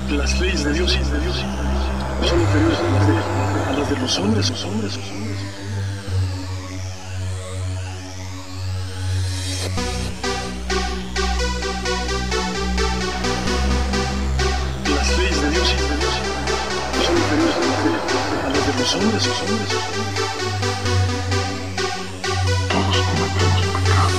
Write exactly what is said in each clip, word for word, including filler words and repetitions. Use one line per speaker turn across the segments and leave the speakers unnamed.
Las leyes de Dios, de Dios, son inferiores a las de, a las de los hombres, los hombres, los hombres. Las leyes de Dios, de Dios, son inferiores a las de, a las de los hombres, los hombres, los hombres.
Todos cometemos pecados.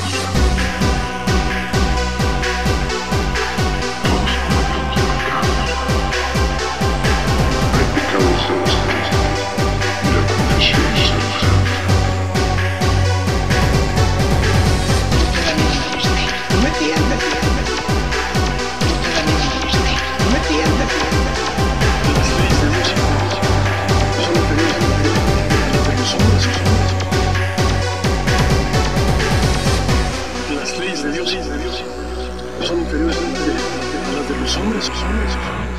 Las leyes de Dios, de Dios, son inferiores a las de los hombres, los hombres, los hombres.